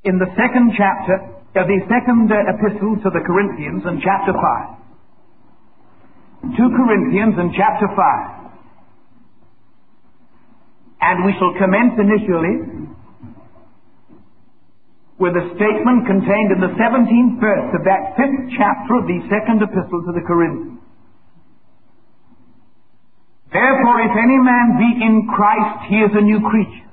in the second chapter of the second epistle to the Corinthians in chapter 5. 2 Corinthians in chapter 5. And we shall commence initially with a statement contained in the 17th verse of that 5th chapter of the second epistle to the Corinthians. Therefore, if any man be in Christ, he is a new creature.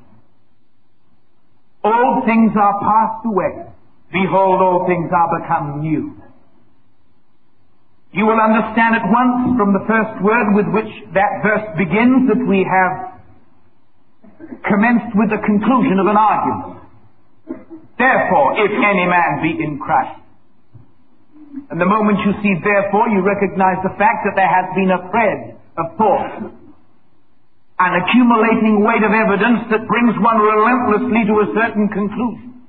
All things are passed away. Behold, all things are become new. You will understand at once from the first word with which that verse begins that we have commenced with the conclusion of an argument. Therefore, if any man be in Christ. And the moment you see therefore, you recognize the fact that there has been a thread of thought, an accumulating weight of evidence that brings one relentlessly to a certain conclusion.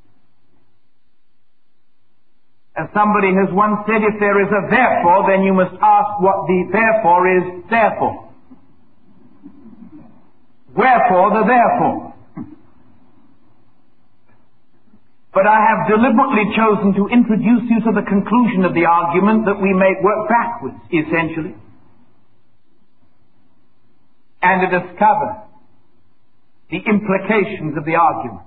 As somebody has once said, if there is a therefore, then you must ask what the therefore is therefore. Wherefore the therefore? But I have deliberately chosen to introduce you to the conclusion of the argument that we may work backwards, essentially, and to discover the implications of the argument.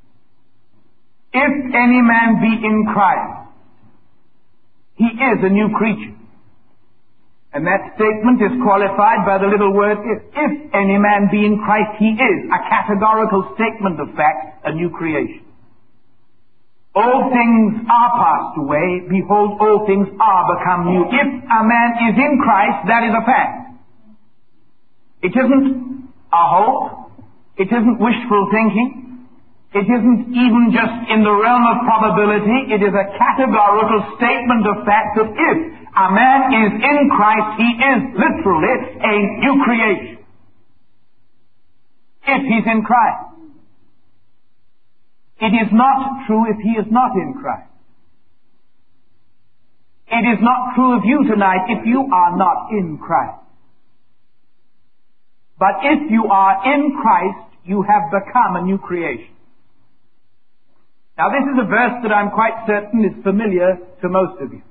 If any man be in Christ, he is a new creature. And that statement is qualified by the little word if. If any man be in Christ, he is a categorical statement of fact, a new creation. All things are passed away. Behold, all things are become new. If a man is in Christ, that is a fact. It isn't a hope. It isn't wishful thinking. It isn't even just in the realm of probability. It is a categorical statement of fact that if a man is in Christ, he is literally a new creation. If he's in Christ. It is not true if he is not in Christ. It is not true of you tonight if you are not in Christ. But if you are in Christ, you have become a new creation. Now this is a verse that I'm quite certain is familiar to most of you.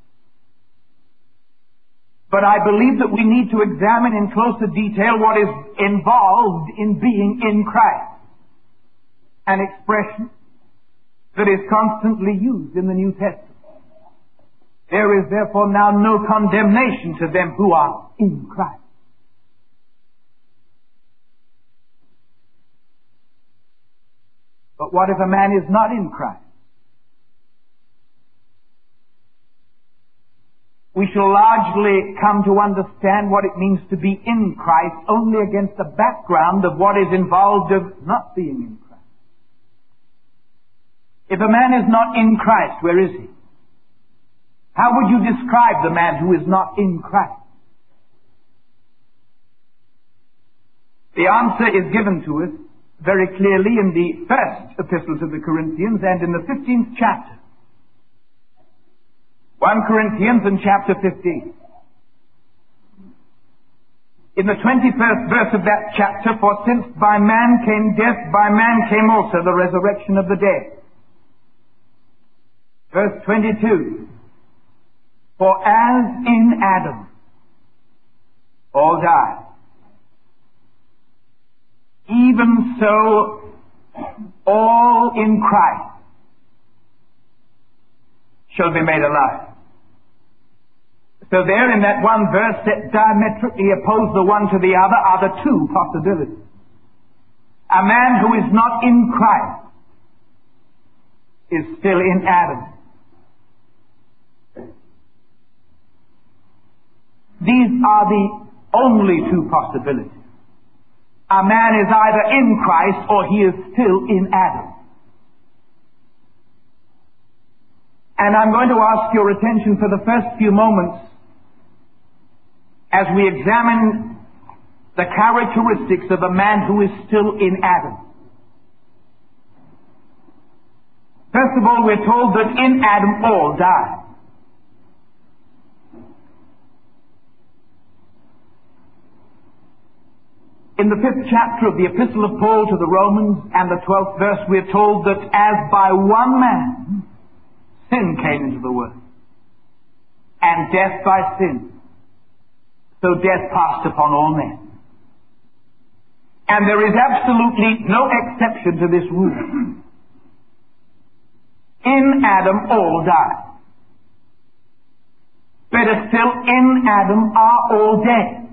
But I believe that we need to examine in closer detail what is involved in being in Christ. An expression that is constantly used in the New Testament. There is therefore now no condemnation to them who are in Christ. But what if a man is not in Christ? We shall largely come to understand what it means to be in Christ only against the background of what is involved of not being in Christ. If a man is not in Christ, where is he? How would you describe the man who is not in Christ? The answer is given to us very clearly in the first epistle to the Corinthians and in the 15th chapter. 1 Corinthians in chapter 15. In the 21st verse of that chapter, for since by man came death, by man came also the resurrection of the dead. Verse 22. For as in Adam all die, even so all in Christ shall be made alive. So there in that one verse that diametrically oppose the one to the other are the two possibilities. A man who is not in Christ is still in Adam. These are the only two possibilities. A man is either in Christ or he is still in Adam. And I'm going to ask your attention for the first few moments as we examine the characteristics of a man who is still in Adam. First of all, we're told that in Adam all die. In the 5th chapter of the Epistle of Paul to the Romans and the 12th verse, we are told that as by one man sin came into the world, and death by sin, so death passed upon all men. And there is absolutely no exception to this rule. In Adam all died. Better still, in Adam are all dead.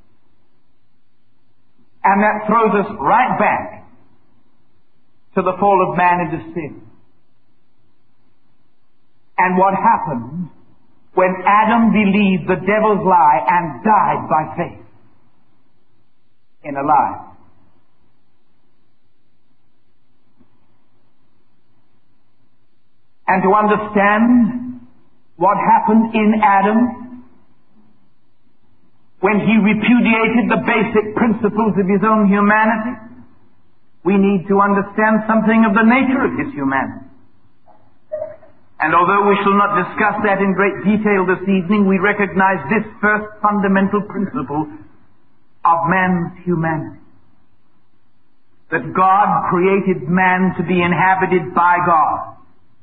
And that throws us right back to the fall of man into sin. And what happened when Adam believed the devil's lie and died by faith in a lie? And to understand what happened in Adam when he repudiated the basic principles of his own humanity, we need to understand something of the nature of his humanity. And although we shall not discuss that in great detail this evening, we recognize this first fundamental principle of man's humanity. That God created man to be inhabited by God,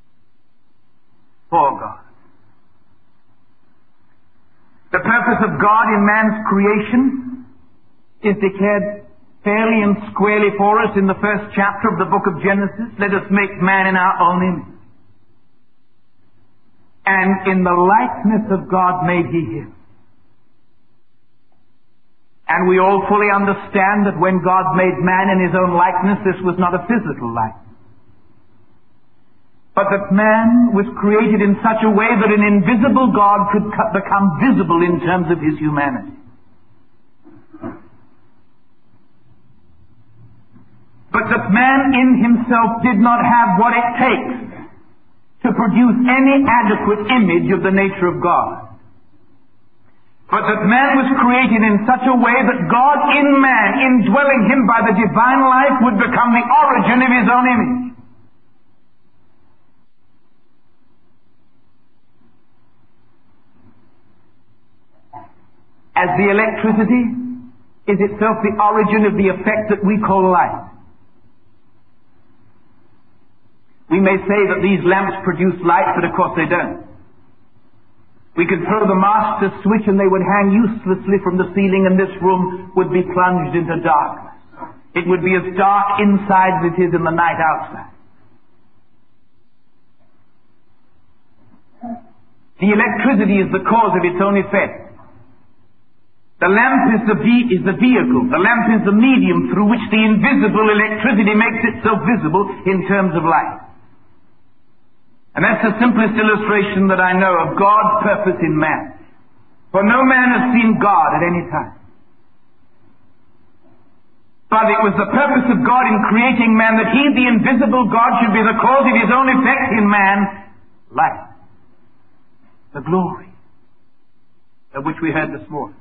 for God. The purpose of God in man's creation is declared fairly and squarely for us in the 1st chapter of the book of Genesis. Let us make man in our own image. And in the likeness of God made he him. And we all fully understand that when God made man in his own likeness, this was not a physical likeness, but that man was created in such a way that an invisible God could become visible in terms of his humanity. But that man in himself did not have what it takes to produce any adequate image of the nature of God. But that man was created in such a way that God in man, indwelling him by the divine life, would become the origin of his own image. As the electricity is itself the origin of the effect that we call light. We may say that these lamps produce light, but of course they don't. We could throw the master switch and they would hang uselessly from the ceiling, and this room would be plunged into darkness. It would be as dark inside as it is in the night outside. The electricity is the cause of its own effect. The lamp is the vehicle. The lamp is the medium through which the invisible electricity makes itself visible in terms of light. And that's the simplest illustration that I know of God's purpose in man. For no man has seen God at any time. But it was the purpose of God in creating man that he, the invisible God, should be the cause of his own effect in man, light. The glory of which we heard this morning.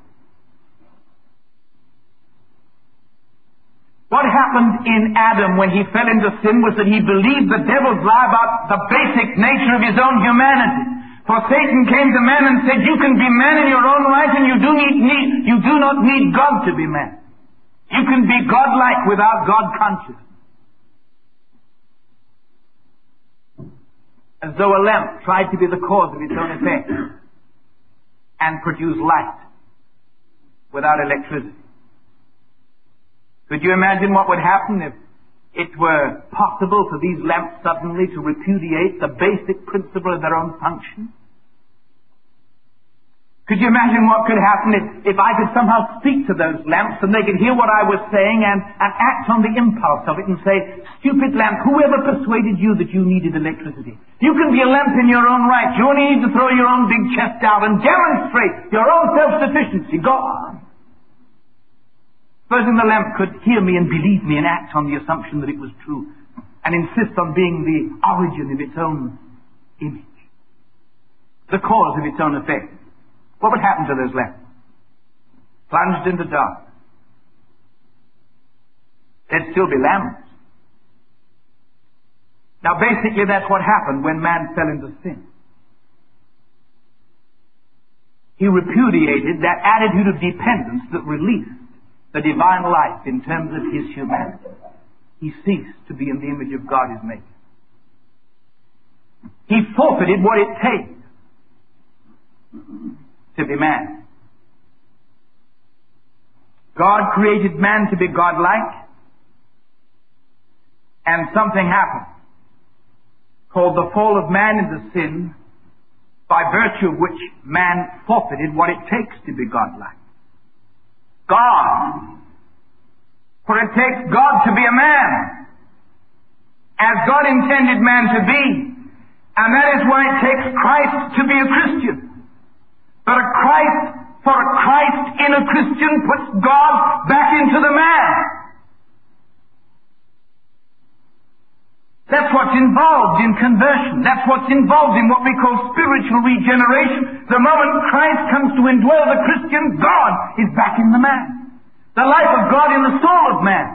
What happened in Adam when he fell into sin was that he believed the devil's lie about the basic nature of his own humanity. For Satan came to man and said, you can be man in your own right, and you do not need God to be man. You can be godlike without God consciousness. As though a lamp tried to be the cause of its own effect and produce light without electricity. Could you imagine what would happen if it were possible for these lamps suddenly to repudiate the basic principle of their own function? Could you imagine what could happen if I could somehow speak to those lamps and they could hear what I was saying and act on the impulse of it and say, stupid lamp, whoever persuaded you that you needed electricity? You can be a lamp in your own right. You only need to throw your own big chest out and demonstrate your own self-sufficiency. Go on. Supposing the lamp could hear me and believe me and act on the assumption that it was true and insist on being the origin of its own image, the cause of its own effect, what would happen to those lamps? Plunged into darkness. They'd still be lamps. Now basically that's what happened when man fell into sin. He repudiated that attitude of dependence that released the divine life in terms of his humanity. He ceased to be in the image of God his maker. He forfeited what it takes to be man. God created man to be godlike, and something happened called the fall of man into sin, by virtue of which man forfeited what it takes to be godlike. God. For it takes God to be a man, as God intended man to be. And that is why it takes Christ to be a Christian. For a Christ in a Christian puts God back into the man. That's what's involved in conversion. That's what's involved in what we call spiritual regeneration. The moment Christ comes to indwell the Christian, God is back in the man. The life of God in the soul of man.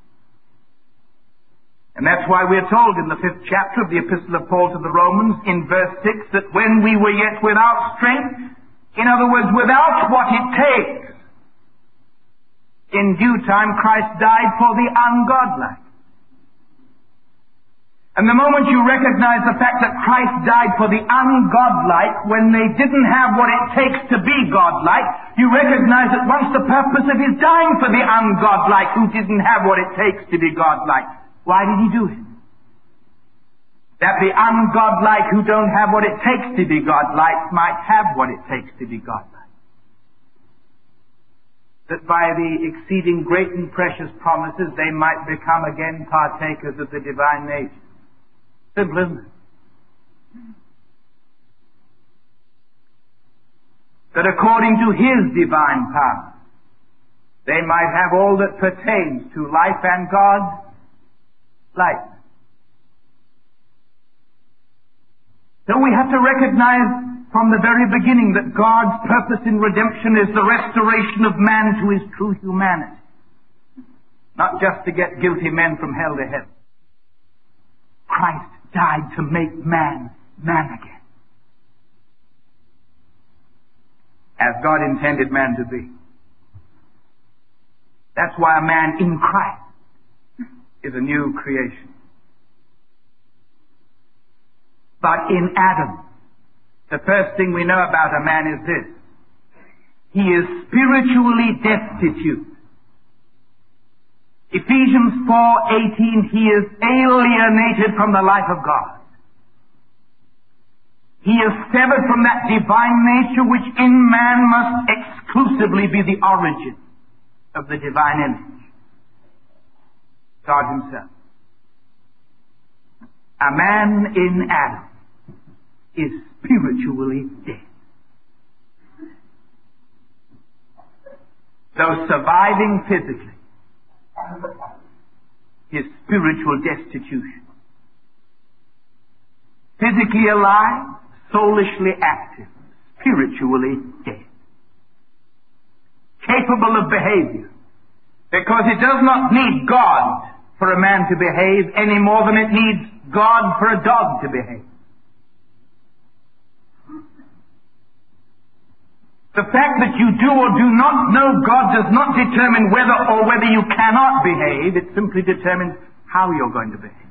And that's why we're told in the 5th chapter of the Epistle of Paul to the Romans, in verse 6, that when we were yet without strength, in other words, without what it takes, in due time Christ died for the ungodlike. And the moment you recognize the fact that Christ died for the ungodlike when they didn't have what it takes to be godlike, you recognize at once the purpose of his dying for the ungodlike who didn't have what it takes to be godlike. Why did he do it? That the ungodlike who don't have what it takes to be godlike might have what it takes to be godlike. That by the exceeding great and precious promises they might become again partakers of the divine nature. Simple, isn't it? That according to his divine power, they might have all that pertains to life and God's life. So we have to recognize from the very beginning that God's purpose in redemption is the restoration of man to his true humanity. Not just to get guilty men from hell to heaven. Christ died to make man again, as God intended man to be. That's why a man in Christ is a new creation. But in Adam, the first thing we know about a man is this: he is spiritually destitute. Ephesians 4:18, he is alienated from the life of God. He is severed from that divine nature which in man must exclusively be the origin of the divine image, God himself. A man in Adam is spiritually dead. Though surviving physically, his spiritual destitution. Physically alive, soulishly active, spiritually dead. Capable of behavior, because it does not need God for a man to behave any more than it needs God for a dog to behave. The fact that you do or do not know God does not determine whether you cannot behave. It simply determines how you're going to behave.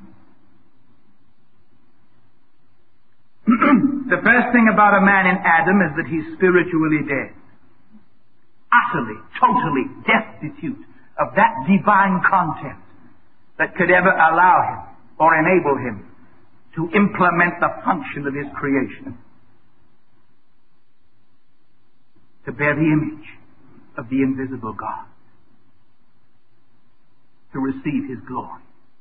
The first thing about a man in Adam is that he's spiritually dead. Utterly, totally destitute of that divine content that could ever allow him or enable him to implement the function of his creation. To bear the image of the invisible God. To receive his glory.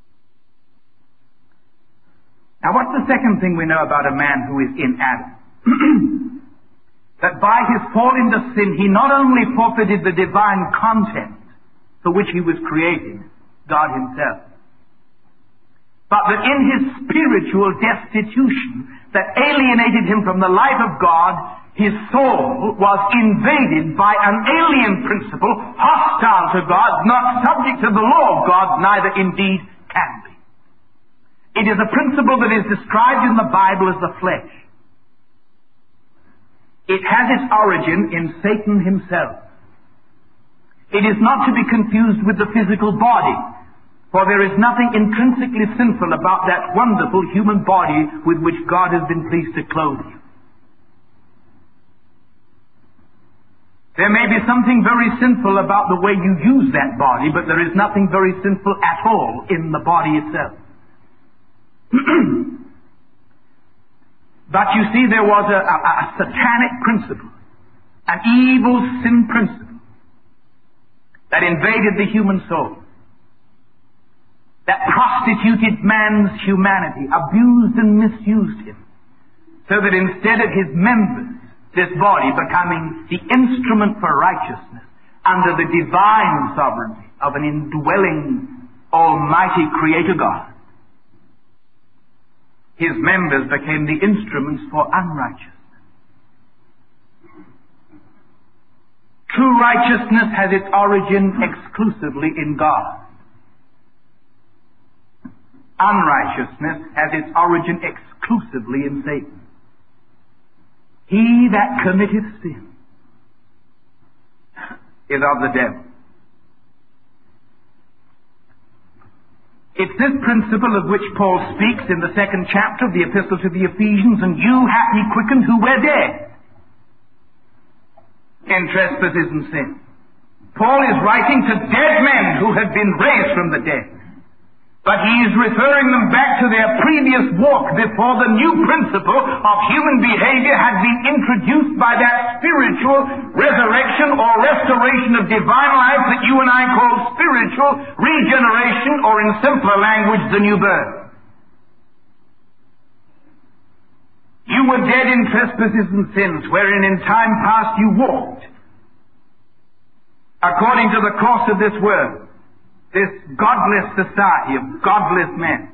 Now what's the second thing we know about a man who is in Adam? That by his fall into sin, he not only forfeited the divine content for which he was created, God himself, but that in his spiritual destitution that alienated him from the life of God, his soul was invaded by an alien principle, hostile to God, not subject to the law of God, neither indeed can be. It is a principle that is described in the Bible as the flesh. It has its origin in Satan himself. It is not to be confused with the physical body, for there is nothing intrinsically sinful about that wonderful human body with which God has been pleased to clothe you. There may be something very sinful about the way you use that body, but there is nothing very sinful at all in the body itself. But you see, there was a satanic principle, an evil sin principle that invaded the human soul, that prostituted man's humanity, abused and misused him, so that instead of his members, this body becoming the instrument for righteousness under the divine sovereignty of an indwelling almighty creator God, his members became the instruments for unrighteousness. True righteousness has its origin exclusively in God. Unrighteousness has its origin exclusively in Satan. He that committeth sin is of the devil. It's this principle of which Paul speaks in the 2nd chapter of the Epistle to the Ephesians, and you hath he quickened who were dead in trespasses and sin. Paul is writing to dead men who have been raised from the dead. But he is referring them back to their previous walk before the new principle of human behavior had been introduced by that spiritual resurrection or restoration of divine life that you and I call spiritual regeneration, or in simpler language, the new birth. You were dead in trespasses and sins, wherein in time past you walked according to the course of this world, this godless society of godless men,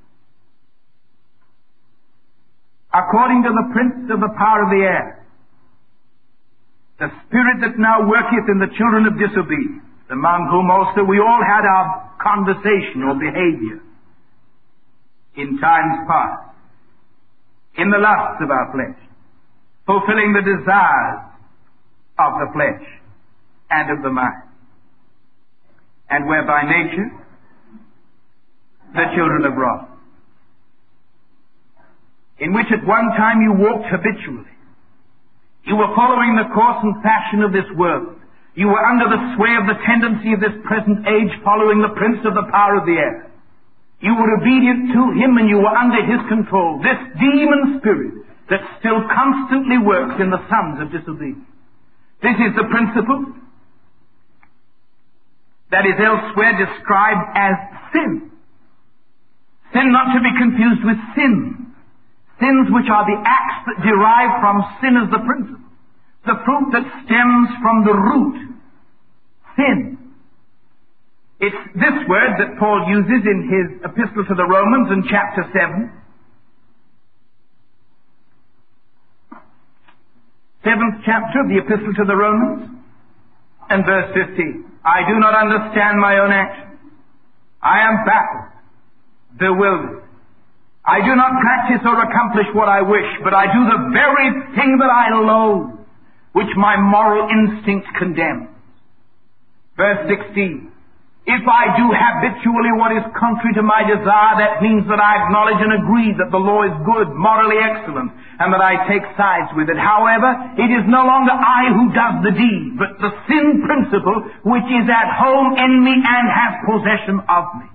according to the prince of the power of the air, the spirit that now worketh in the children of disobedience, among whom also we all had our conversation or behavior in times past, in the lusts of our flesh, fulfilling the desires of the flesh and of the mind, and were by nature the children of wrath, in which at one time you walked habitually. You were following the course and fashion of this world. You were under the sway of the tendency of this present age, following the prince of the power of the air. You were obedient to him, and you were under his control, this demon spirit that still constantly works in the sons of disobedience. This is the principle that is elsewhere described as sin. Sin not to be confused with sins. Sins which are the acts that derive from sin as the principle. The fruit that stems from the root. Sin. It's this word that Paul uses in his epistle to the Romans in chapter 7. 7th chapter of the epistle to the Romans and verse 15. I do not understand my own action. I am baffled, bewildered. I do not practice or accomplish what I wish, but I do the very thing that I loathe, which my moral instinct condemns. Verse 16. If I do habitually what is contrary to my desire, that means that I acknowledge and agree that the law is good, morally excellent, and that I take sides with it. However, it is no longer I who does the deed, but the sin principle which is at home in me and has possession of me.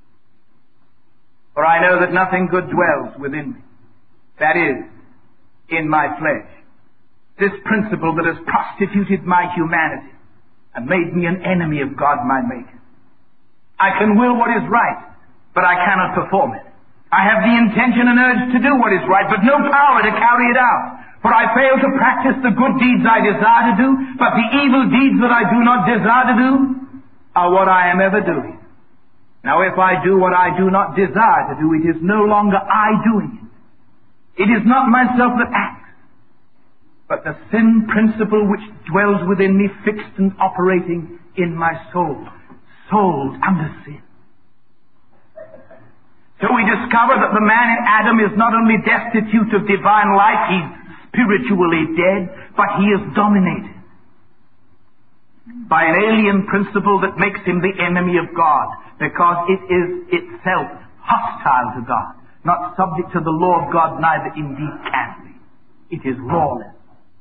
For I know that nothing good dwells within me, that is, in my flesh. This principle that has prostituted my humanity and made me an enemy of God my Maker. I can will what is right, but I cannot perform it. I have the intention and urge to do what is right, but no power to carry it out. For I fail to practice the good deeds I desire to do, but the evil deeds that I do not desire to do are what I am ever doing. Now if I do what I do not desire to do, it is no longer I doing it. It is not myself that acts, but the sin principle which dwells within me, fixed and operating in my soul. Sold under sin. So we discover that the man in Adam is not only destitute of divine life, he's spiritually dead, but he is dominated by an alien principle that makes him the enemy of God, because it is itself hostile to God, not subject to the law of God, neither indeed can be. It is lawless.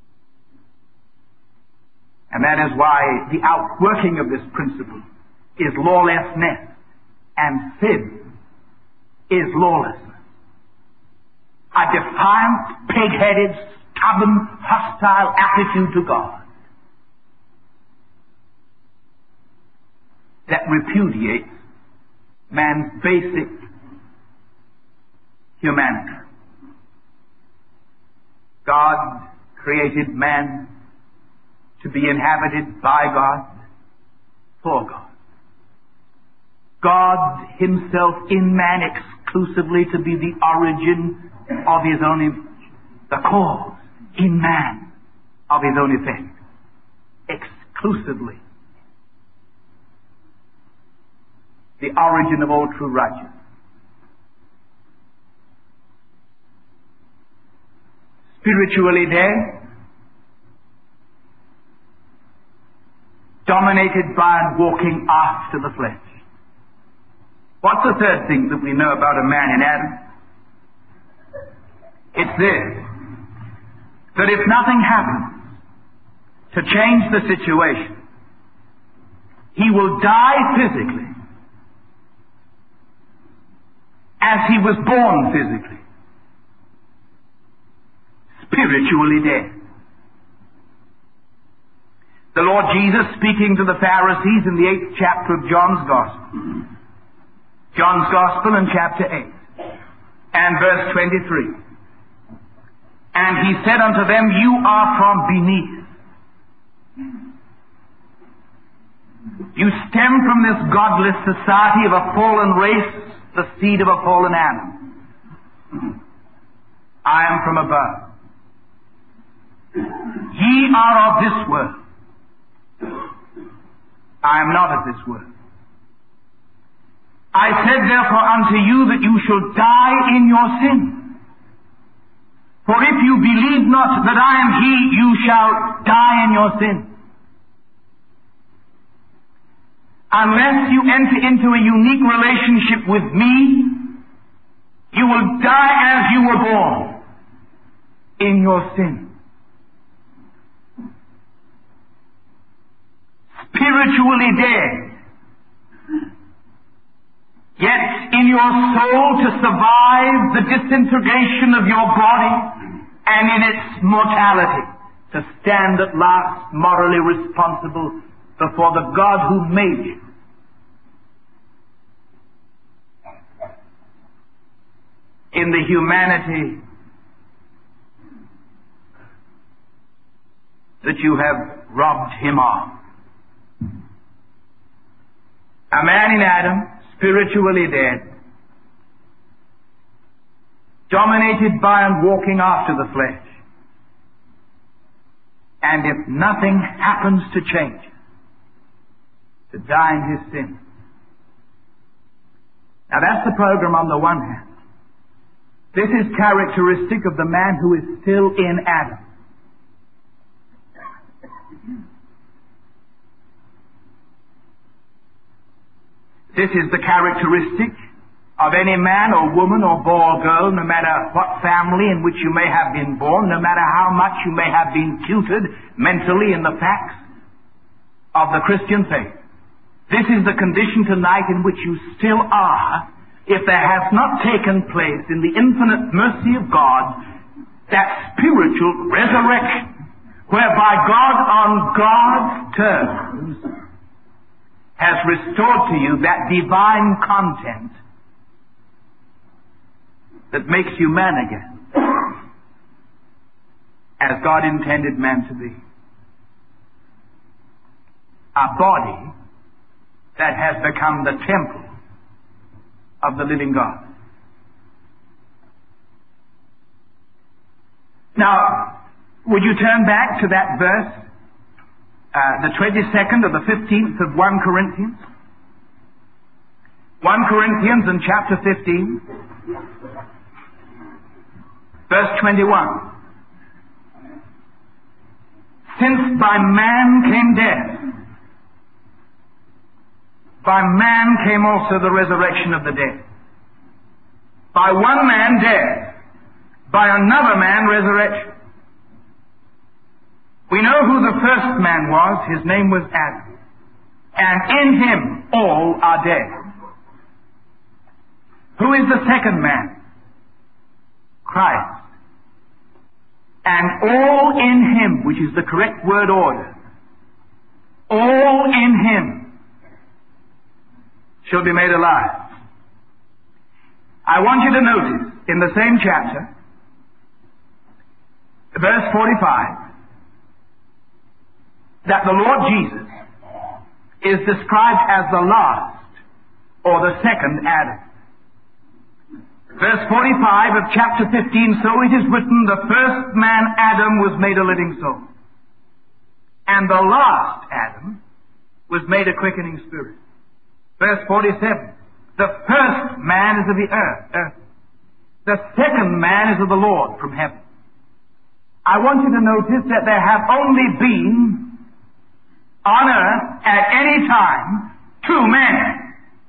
And that is why the outworking of this principle is lawlessness, and sin is lawlessness. A defiant, pig-headed, stubborn, hostile attitude to God that repudiates man's basic humanity. God created man to be inhabited by God, for God. God himself in man exclusively to be the origin of his own image, the cause in man of his own effect, exclusively the origin of all true righteousness. Spiritually dead, dominated by and walking after the flesh. What's the third thing that we know about a man in Adam? It's this, that if nothing happens to change the situation, he will die physically as he was born physically, spiritually dead. The Lord Jesus, speaking to the Pharisees in the 8th chapter of John's Gospel in chapter 8 and verse 23. And he said unto them, you are from beneath. You stem from this godless society of a fallen race, the seed of a fallen Adam. I am from above. Ye are of this world. I am not of this world. I said therefore unto you that you shall die in your sin. For if you believe not that I am he, you shall die in your sin. Unless you enter into a unique relationship with me, you will die as you were born, in your sin. Spiritually dead, yet in your soul to survive the disintegration of your body and in its mortality, to stand at last morally responsible before the God who made you. In the humanity that you have robbed him of. A man in Adam, spiritually dead, dominated by and walking after the flesh. And if nothing happens to change, to die in his sin. Now that's the program on the one hand. This is characteristic of the man who is still in Adam. This is the characteristic of any man or woman or boy or girl, no matter what family in which you may have been born, no matter how much you may have been tutored mentally in the facts of the Christian faith. This is the condition tonight in which you still are, if there has not taken place in the infinite mercy of God that spiritual resurrection, whereby God on God's terms has restored to you that divine content that makes you man again, as God intended man to be. A body that has become the temple of the living God. Now, would you turn back to that verse, the 22nd or the 15th of 1 Corinthians? 1 Corinthians in chapter 15, verse 21. Since by man came death, By man came also the resurrection of the dead. By one man death, by another man resurrection. We know who the first man was. His name was Adam. And in him all are dead. Who is the second man? Christ. And all in him, which is the correct word order, all in him shall be made alive. I want you to notice in the same chapter, verse 45, that the Lord Jesus is described as the last or the second Adam. Verse 45 of chapter 15, so it is written, the first man, Adam, was made a living soul. And the last Adam was made a quickening spirit. Verse 47, the first man is of the earth. The second man is of the Lord from heaven. I want you to notice that there have only been on earth at any time two men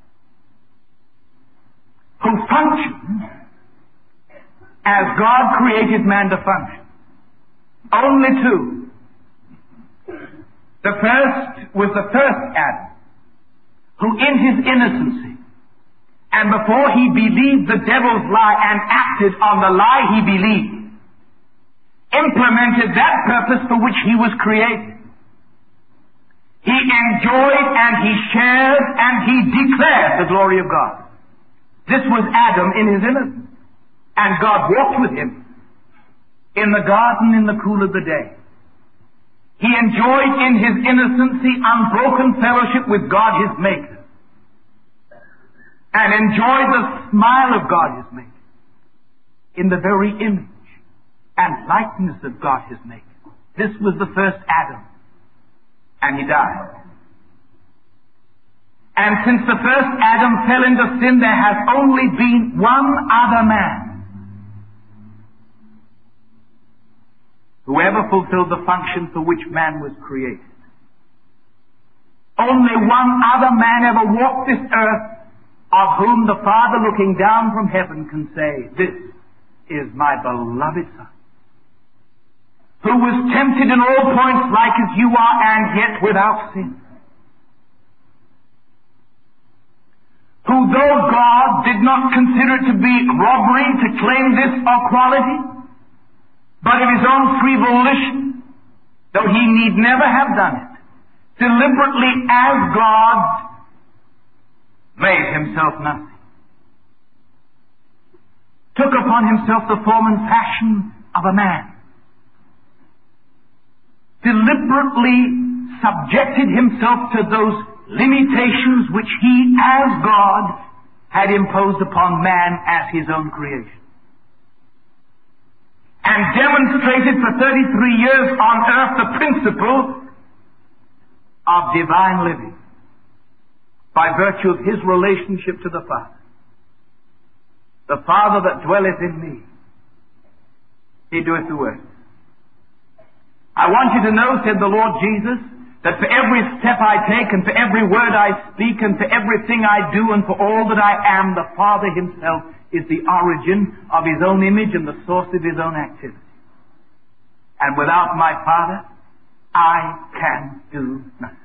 who function as God created man to function. Only two. The first was the first Adam, who in his innocency, and before he believed the devil's lie and acted on the lie he believed, implemented that purpose for which he was created. He enjoyed and he shared and he declared the glory of God. This was Adam in his innocence. And God walked with him in the garden in the cool of the day. He enjoyed in his innocency unbroken fellowship with God his Maker. And enjoyed the smile of God his Maker. In the very image and likeness of God his Maker. This was the first Adam. And he died. And since the first Adam fell into sin, there has only been one other man who ever fulfilled the function for which man was created. Only one other man ever walked this earth of whom the Father looking down from heaven can say, this is my beloved Son, who was tempted in all points like as you are, and yet without sin. Who, though God did not consider it to be robbery to claim this equality, but of his own free volition, though he need never have done it, deliberately as God made himself nothing. Took upon himself the form and fashion of a man. Deliberately subjected himself to those limitations which he, as God, had imposed upon man as his own creation. And demonstrated for 33 years on earth the principle of divine living by virtue of his relationship to the Father. The Father that dwelleth in me, he doeth the work. I want you to know, said the Lord Jesus, that for every step I take and for every word I speak and for everything I do and for all that I am, the Father himself is the origin of his own image and the source of his own activity. And without my Father, I can do nothing.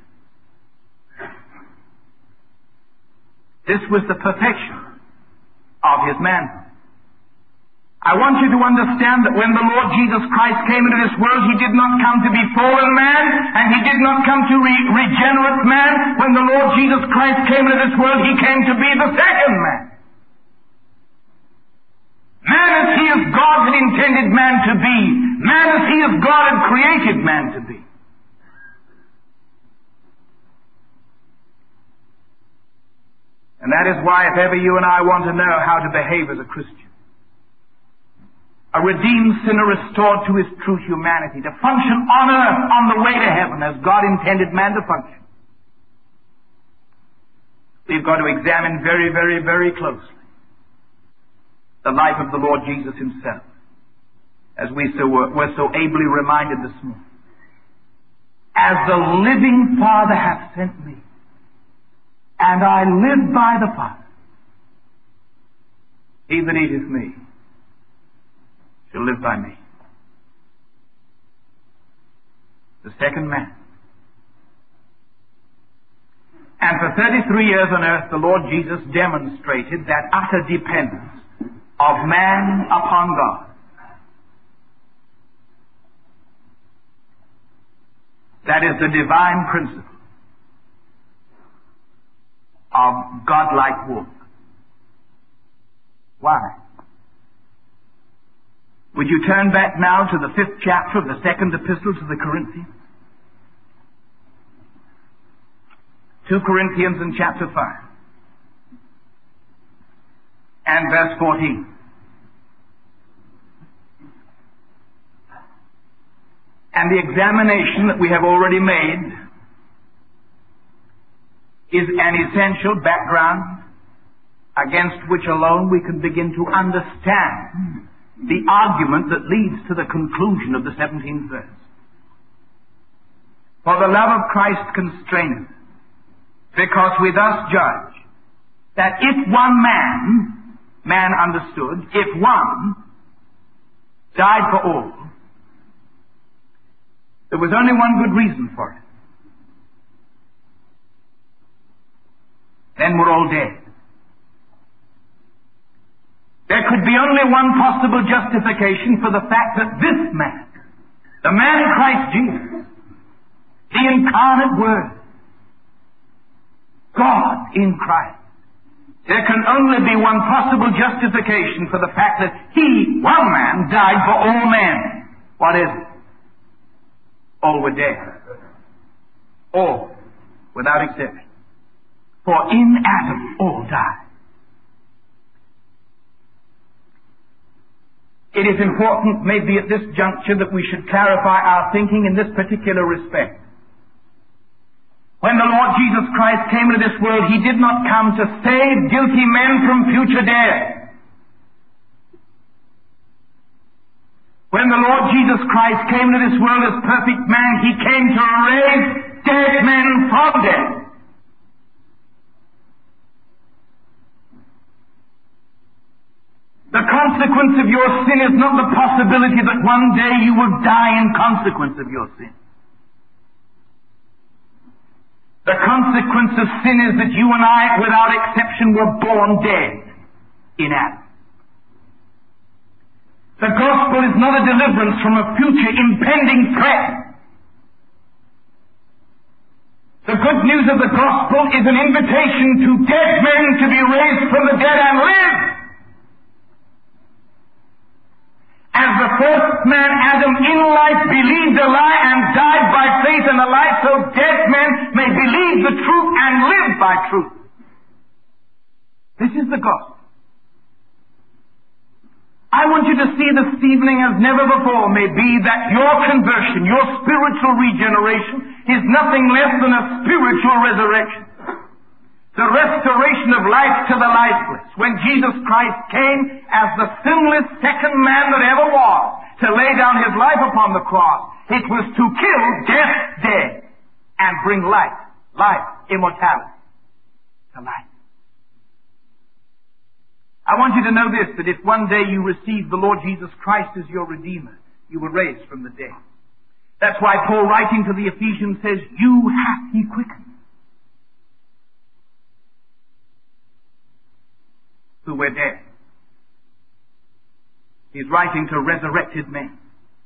This was the perfection of his manhood. I want you to understand that when the Lord Jesus Christ came into this world, he did not come to be fallen man, and he did not come to regenerate man. When the Lord Jesus Christ came into this world, he came to be the second man. Man as he as God had intended man to be. Man as he as God had created man to be. And that is why if ever you and I want to know how to behave as a Christian, a redeemed sinner restored to his true humanity, to function on earth on the way to heaven as God intended man to function, we've got to examine very, very, very closely the life of the Lord Jesus himself, as were so ably reminded this morning. As the living Father hath sent me, and I live by the Father. He that eateth me shall live by me. The second man. And for 33 years on earth, the Lord Jesus demonstrated that utter dependence of man upon God. That is the divine principle of godlike walk. Why? Would you turn back now to the 5th chapter of the 2nd epistle to the Corinthians? 2 Corinthians in chapter 5 and verse 14. And the examination that we have already made is an essential background against which alone we can begin to understand the argument that leads to the conclusion of the 17th verse. For the love of Christ constraineth, because we thus judge that if one man understood, if one died for all, there was only one good reason for it. Then we're all dead. There could be only one possible justification for the fact that this man, the man Christ Jesus, the incarnate Word, God in Christ, there can only be one possible justification for the fact that He, one man, died for all men. What is it? All were dead. All, without exception. For in Adam all died. It is important, maybe at this juncture, that we should clarify our thinking in this particular respect. When the Lord Jesus Christ came into this world, He did not come to save guilty men from future death. When the Lord Jesus Christ came into this world as perfect man, He came to raise dead men from death. The consequence of your sin is not the possibility that one day you will die in consequence of your sin. The consequence of sin is that you and I, without exception, were born dead in Adam. The gospel is not a deliverance from a future impending threat. The good news of the gospel is an invitation to dead men to be raised from the dead and live. As the first man, Adam, in life believed a lie and died by faith in a lie, so dead men may believe the truth and live by truth. This is the gospel. I want you to see this evening as never before may be that your conversion, your spiritual regeneration, is nothing less than a spiritual resurrection. The restoration of life to the lifeless. When Jesus Christ came as the sinless second man that ever was to lay down His life upon the cross, it was to kill death dead and bring life, immortality to life. I want you to know this, that if one day you receive the Lord Jesus Christ as your Redeemer, you were raised from the dead. That's why Paul, writing to the Ephesians, says, "You hath He quickened, who were dead." He's writing to resurrected men.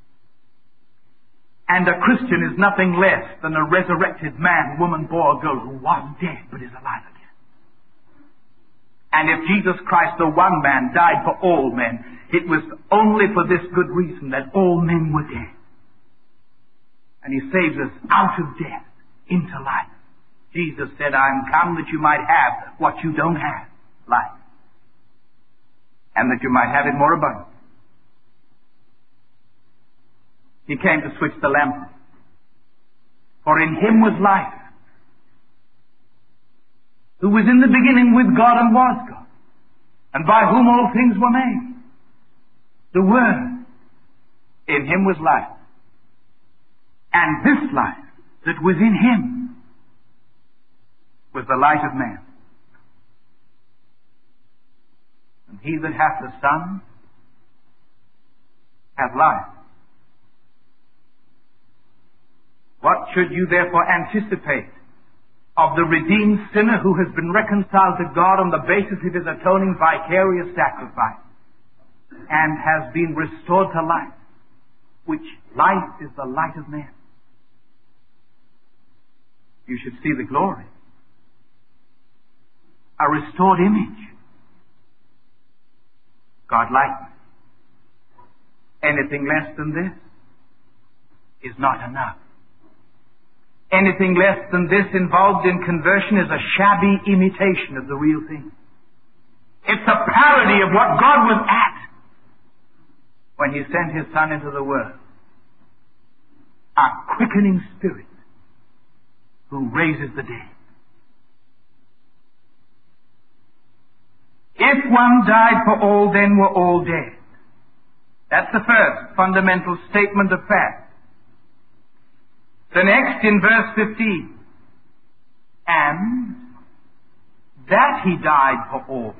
And a Christian is nothing less than a resurrected man, woman, boy, or girl who was dead but is alive again. And if Jesus Christ, the one man, died for all men, it was only for this good reason, that all men were dead. And He saves us out of death into life. Jesus said, "I am come that you might have what you don't have, life. And that you might have it more abundantly." He came to switch the lamp. For in Him was life, who was in the beginning with God and was God, and by whom all things were made. The Word, in Him was life. And this life that was in Him was the light of man. And he that hath the Son hath life. What should you therefore anticipate of the redeemed sinner who has been reconciled to God on the basis of his atoning vicarious sacrifice and has been restored to life, which life is the light of men? You should see the glory. A restored image. God likeness. Anything less than this is not enough. Anything less than this involved in conversion is a shabby imitation of the real thing. It's a parody of what God was at when He sent His Son into the world. A quickening Spirit who raises the dead. If one died for all, then were all dead. That's the first fundamental statement of fact. The next in verse 15. And that He died for all,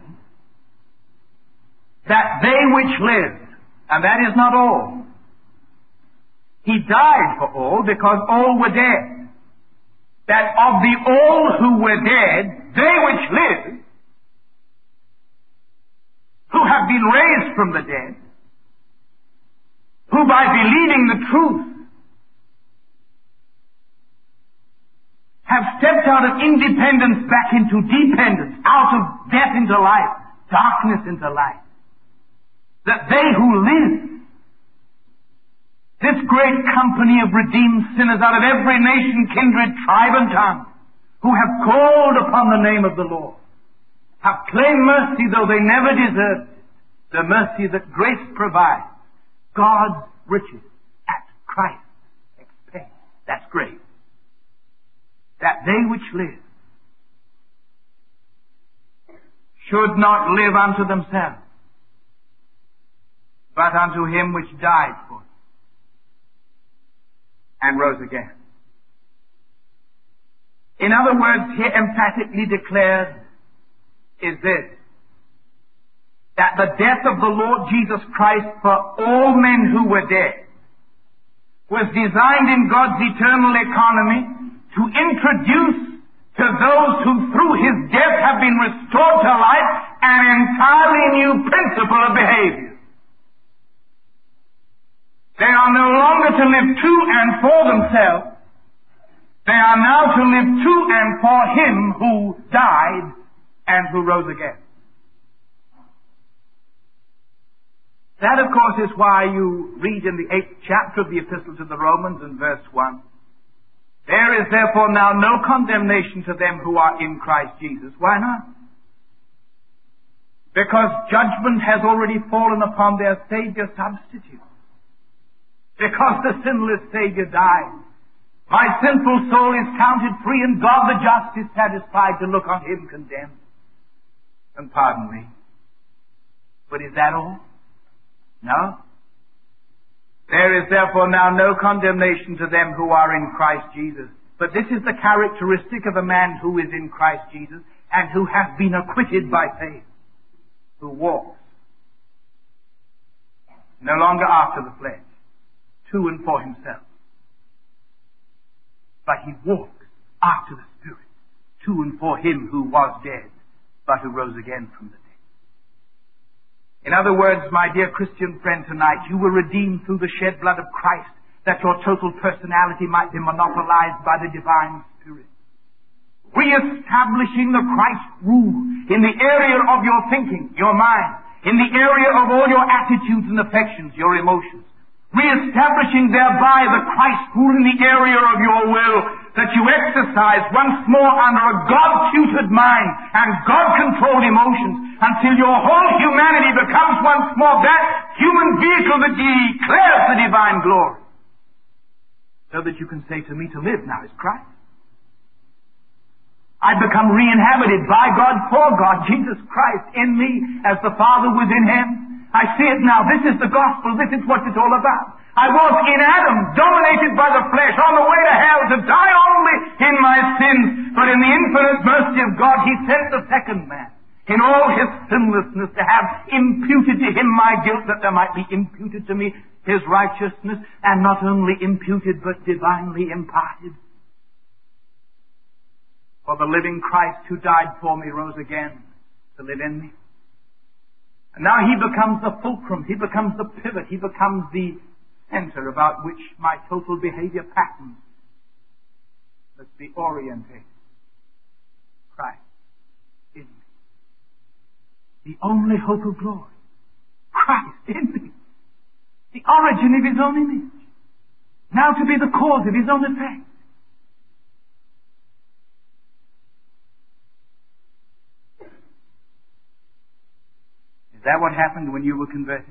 that they which live, and that is not all. He died for all because all were dead. That of the all who were dead, they which live, who have been raised from the dead, who by believing the truth have stepped out of independence back into dependence, out of death into life, darkness into light, that they who live, this great company of redeemed sinners out of every nation, kindred, tribe, and tongue, who have called upon the name of the Lord, have claimed mercy though they never deserved it, the mercy that grace provides, God's riches at Christ's expense. That's great. That they which live should not live unto themselves, but unto Him which died for them and rose again. In other words, here emphatically declared is this, that the death of the Lord Jesus Christ for all men who were dead was designed in God's eternal economy to introduce to those who through His death have been restored to life an entirely new principle of behavior. They are no longer to live to and for themselves. They are now to live to and for Him who died and who rose again. That, of course, is why you read in the 8th chapter of the Epistle to the Romans in verse 1, there is therefore now no condemnation to them who are in Christ Jesus. Why not? Because judgment has already fallen upon their Savior substitute. Because the sinless Savior died. My sinful soul is counted free, and God the just is satisfied to look on Him condemned and pardon me. But is that all? No. There is therefore now no condemnation to them who are in Christ Jesus. But this is the characteristic of a man who is in Christ Jesus and who has been acquitted by faith, who walks no longer after the flesh, to and for himself, but he walks after the Spirit, to and for Him who was dead, but who rose again from the dead. In other words, my dear Christian friend, tonight, you were redeemed through the shed blood of Christ, that your total personality might be monopolized by the divine Spirit. Re-establishing the Christ rule in the area of your thinking, your mind, in the area of all your attitudes and affections, your emotions. Re-establishing thereby the Christ rule in the area of your will, that you exercise once more under a God-tutored mind and God-controlled emotions until your whole humanity becomes once more that human vehicle that declares the divine glory. So that you can say to me, to live now is Christ. I become re-inhabited by God, for God, Jesus Christ in me as the Father was in Him. I see it now. This is the gospel. This is what it's all about. I was in Adam, dominated by the flesh, on the way to hell, to die only in my sins. But in the infinite mercy of God, He sent the second man in all his sinlessness, to have imputed to him my guilt, that there might be imputed to me his righteousness, and not only imputed, but divinely imparted. For the living Christ who died for me rose again to live in me. And now he becomes the fulcrum, he becomes the pivot, he becomes the center about which my total behavior pattern must be orientated. Christ in me. The only hope of glory. Christ in me. The origin of his own image. Now to be the cause of his own effect. Is that what happened when you were converted?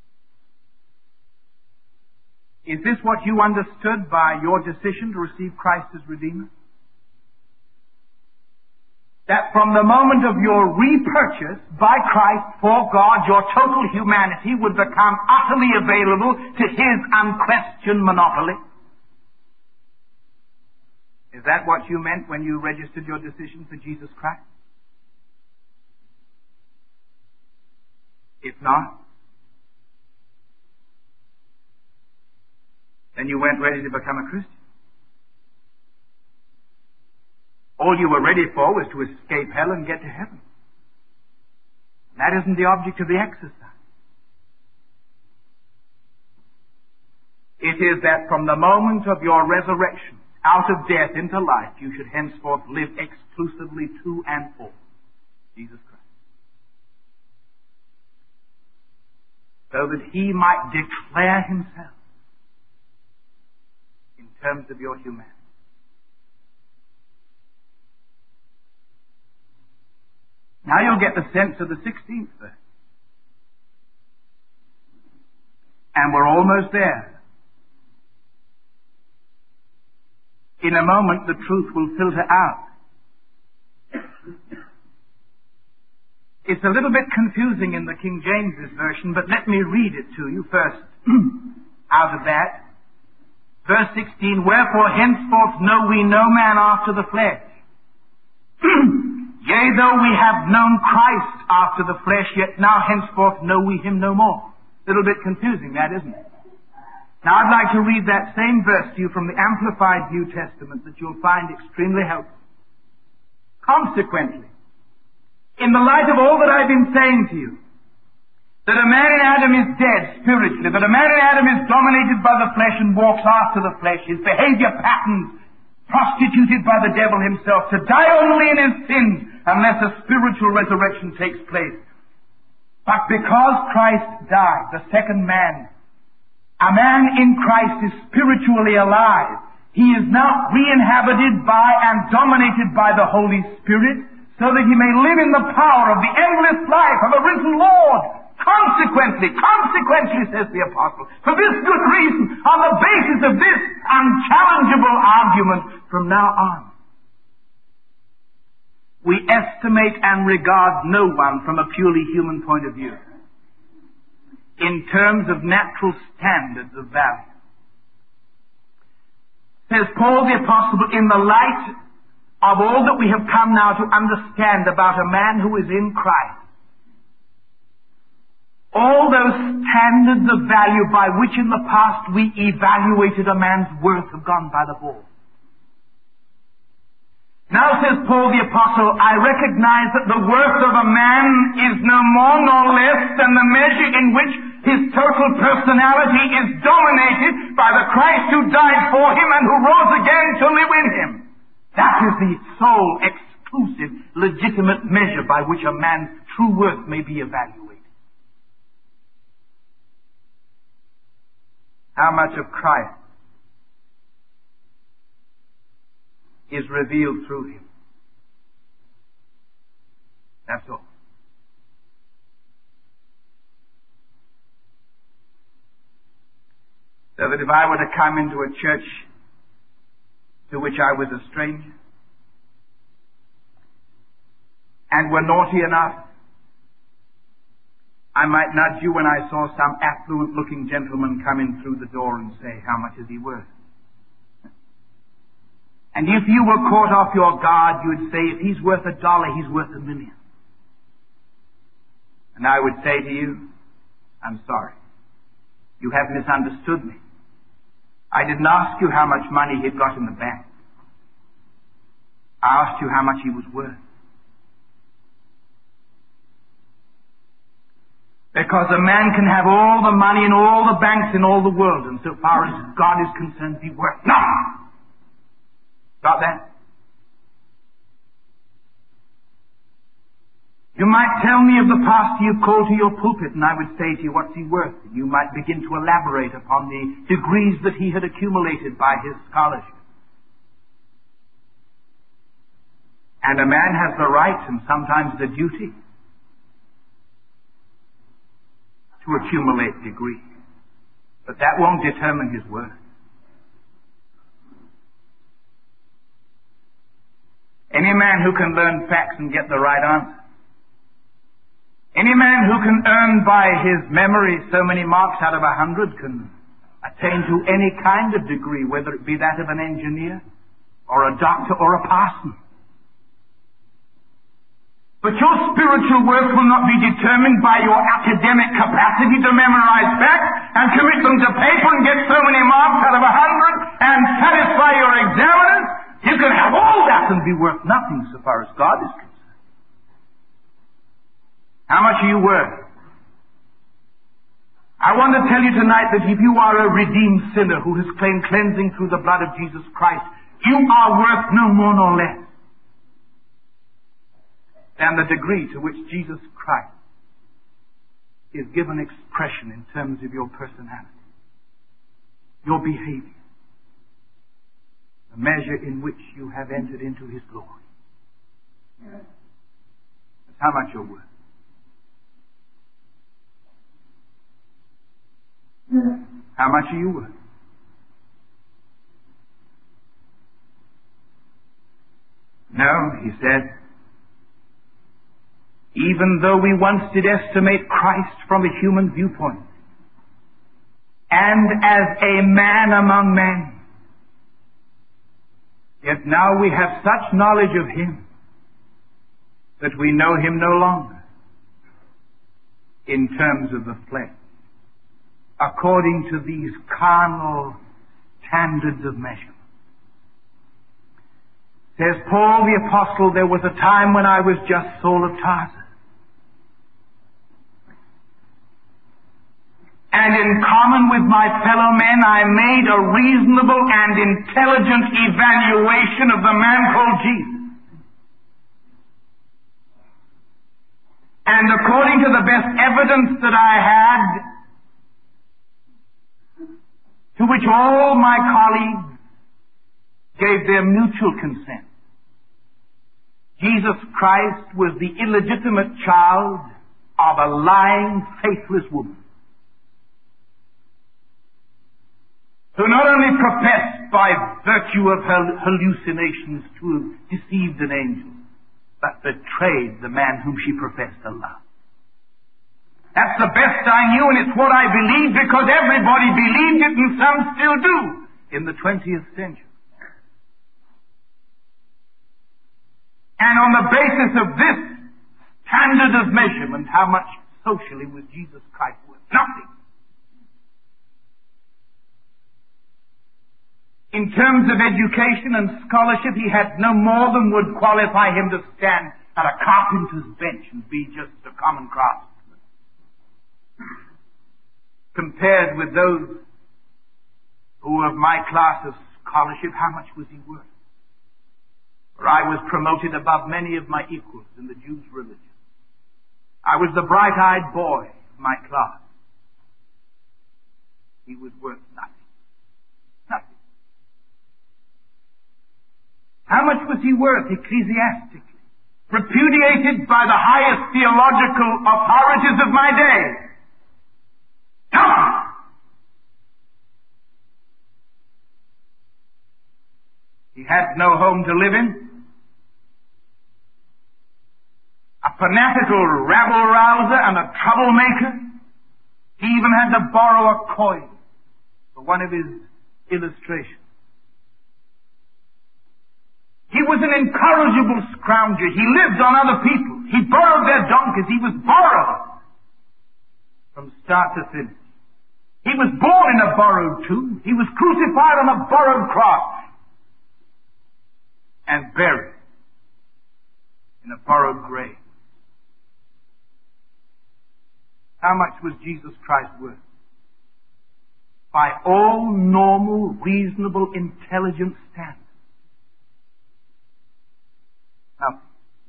Is this what you understood by your decision to receive Christ as Redeemer? That from the moment of your repurchase by Christ for God, your total humanity would become utterly available to his unquestioned monopoly? Is that what you meant when you registered your decision for Jesus Christ? If not, then you weren't ready to become a Christian. All you were ready for was to escape hell and get to heaven. That isn't the object of the exercise. It is that from the moment of your resurrection, out of death into life, you should henceforth live exclusively to and for Jesus Christ. So that he might declare himself in terms of your humanity. Now you'll get the sense of the 16th verse. And we're almost there. In a moment the truth will filter out. It's a little bit confusing in the King James version, but let me read it to you first out of that. Verse 16, wherefore henceforth know we no man after the flesh. Yea, though we have known Christ after the flesh, yet now henceforth know we him no more. A little bit confusing, that, isn't it? Now I'd like to read that same verse to you from the Amplified New Testament that you'll find extremely helpful. Consequently, in the light of all that I've been saying to you, that a man in Adam is dead spiritually, that a man in Adam is dominated by the flesh and walks after the flesh, his behavior patterns prostituted by the devil himself, to die only in his sins unless a spiritual resurrection takes place. But because Christ died, the second man, a man in Christ is spiritually alive. He is now re-inhabited by and dominated by the Holy Spirit, so that he may live in the power of the endless life of a risen Lord. Consequently, says the apostle, for this good reason, on the basis of this unchallengeable argument, from now on, we estimate and regard no one from a purely human point of view in terms of natural standards of value. Says Paul the apostle, in the light of all that we have come now to understand about a man who is in Christ, all those standards of value by which in the past we evaluated a man's worth have gone by the board. Now, says Paul the apostle, I recognize that the worth of a man is no more nor less than the measure in which his total personality is dominated by the Christ who died for him and who rose again to live in him. That is the sole, exclusive, legitimate measure by which a man's true worth may be evaluated. How much of Christ is revealed through him? That's all. So that if I were to come into a church to which I was a stranger, and were naughty enough, I might nudge you when I saw some affluent-looking gentleman come in through the door and say, how much is he worth? And if you were caught off your guard, you would say, if he's worth $1, he's worth $1,000,000. And I would say to you, I'm sorry. You have misunderstood me. I didn't ask you how much money he'd got in the bank. I asked you how much he was worth. Because a man can have all the money in all the banks in all the world, and so far as God is concerned, be worth nothing. Got that? You might tell me of the pastor you've called to your pulpit, and I would say to you, what's he worth? And you might begin to elaborate upon the degrees that he had accumulated by his scholarship. And a man has the right, and sometimes the duty, to accumulate degrees. But that won't determine his worth. Any man who can learn facts and get the right answer, any man who can earn by his memory so many marks out of 100 can attain to any kind of degree, whether it be that of an engineer or a doctor or a parson. But your spiritual worth will not be determined by your academic capacity to memorize facts and commit them to paper and get so many marks out of 100 and satisfy your examiners. You can have all that and be worth nothing so far as God is concerned. How much are you worth? I want to tell you tonight that if you are a redeemed sinner who has claimed cleansing through the blood of Jesus Christ, you are worth no more nor less than the degree to which Jesus Christ is given expression in terms of your personality, your behavior, the measure in which you have entered into His glory. That's how much you're worth. How much are you worth? No, he said, even though we once did estimate Christ from a human viewpoint, and as a man among men, yet now we have such knowledge of Him that we know Him no longer in terms of the flesh, according to these carnal standards of measurement. Says Paul the Apostle, there was a time when I was just Saul of Tarsus, and in common with my fellow men I made a reasonable and intelligent evaluation of the man called Jesus. And according to the best evidence that I had, to which all my colleagues gave their mutual consent, Jesus Christ was the illegitimate child of a lying, faithless woman, who not only professed by virtue of her hallucinations to have deceived an angel, but betrayed the man whom she professed to love. That's the best I knew, and it's what I believed because everybody believed it, and some still do in the 20th century. And on the basis of this standard of measurement, how much socially was Jesus Christ worth? Nothing. In terms of education and scholarship, he had no more than would qualify him to stand at a carpenter's bench and be just a common craftsman. Compared with those who were of my class of scholarship, how much was he worth? For I was promoted above many of my equals in the Jews' religion. I was the bright-eyed boy of my class. He was worth nothing. Nothing. How much was he worth ecclesiastically? Repudiated by the highest theological authorities of my day? Nothing. He had no home to live in. A fanatical rabble-rouser and a troublemaker. He even had to borrow a coin for one of his illustrations. He was an incorrigible scrounger. He lived on other people. He borrowed their donkeys. He was borrowed. from start to finish. He was born in a borrowed tomb. He was crucified on a borrowed cross and buried in a borrowed grave. How much was Jesus Christ worth? By all normal, reasonable, intelligent standards. Now,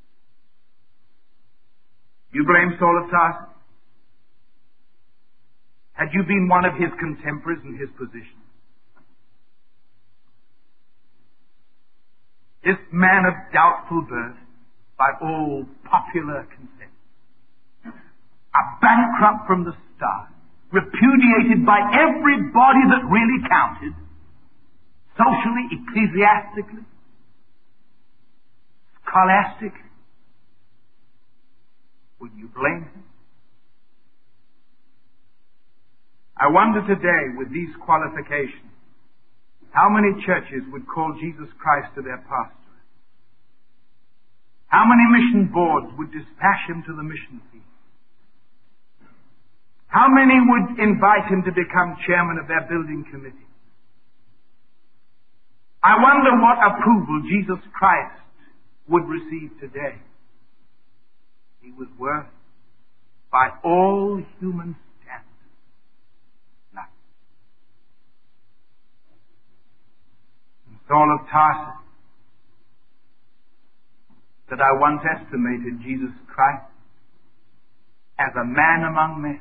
you blame Saul of Tarsus? Had you been one of his contemporaries in his position? This man of doubtful birth, by all popular consent, a bankrupt from the start, repudiated by everybody that really counted, socially, ecclesiastically, scholastically, would you blame him? I wonder today, with these qualifications, how many churches would call Jesus Christ to their pastor? How many mission boards would dispatch him to the mission field? How many would invite him to become chairman of their building committee? I wonder what approval Jesus Christ would receive today. He was worth, by all human standards, nothing. And Saul of Tarsus, that I once estimated Jesus Christ as a man among men.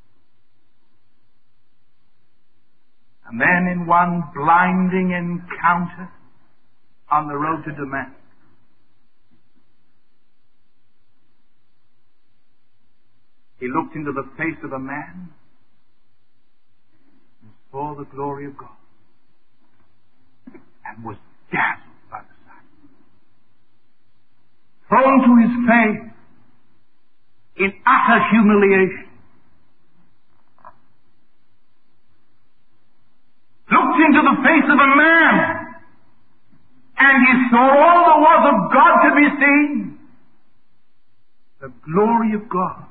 And then in one blinding encounter on the road to Damascus, he looked into the face of a man and saw the glory of God and was dazzled by the sight. Thrown to his face in utter humiliation, looked into the face of a man, and he saw all there was of God to be seen. The glory of God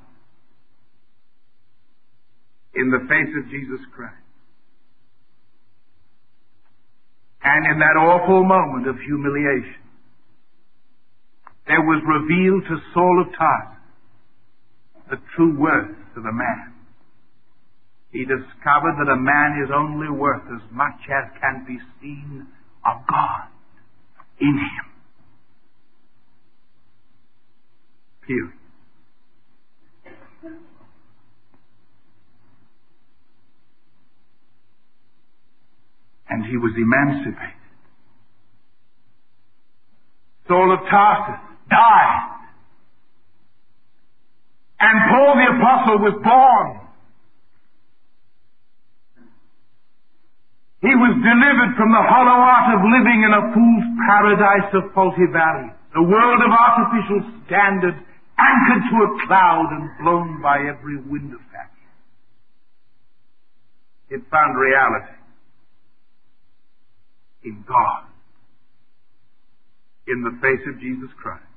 in the face of Jesus Christ. And in that awful moment of humiliation, there was revealed to Saul of Tarsus the true worth of a man. He discovered that a man is only worth as much as can be seen of God in him. Period. And he was emancipated. Saul of Tarsus died. And Paul the Apostle was born. He was delivered from the hollow art of living in a fool's paradise of faulty values, the world of artificial standard, anchored to a cloud and blown by every wind of fashion. It found reality in God, in the face of Jesus Christ.